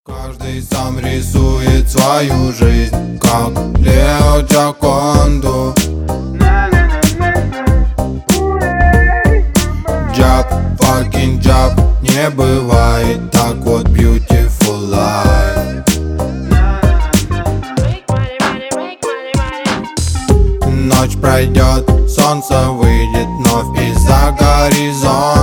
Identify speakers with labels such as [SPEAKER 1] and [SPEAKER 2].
[SPEAKER 1] Каждый сам рисует свою жизнь, как Лео Джаконду. Джаб, fucking джаб, не бывает так вот beautiful life. Ночь пройдет, солнце выйдет вновь из-за горизонта.